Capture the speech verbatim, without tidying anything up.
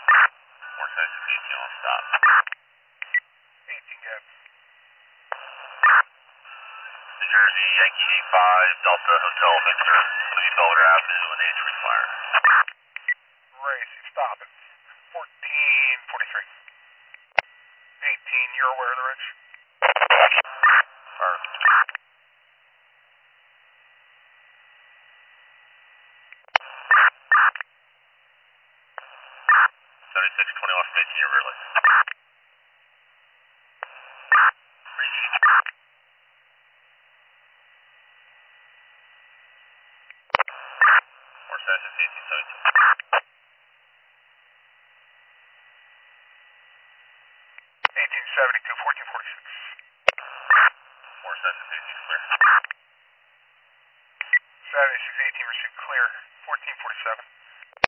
Four seven fifteen on stop. eighteen gap. New Jersey, Yankee eight five, Delta Hotel Victor, Louis Belder Avenue, and H require. Racing, stop it. fourteen forty-three. eighteen, you're aware of the ridge? Affirmative. seventy-six twenty-one from eighteen, you're really. Four seven fifteen seventeen. eighteen seventy-two, fourteen forty-six. Four seven fifteen clear. seventy-six eighteen received clear, fourteen forty-seven.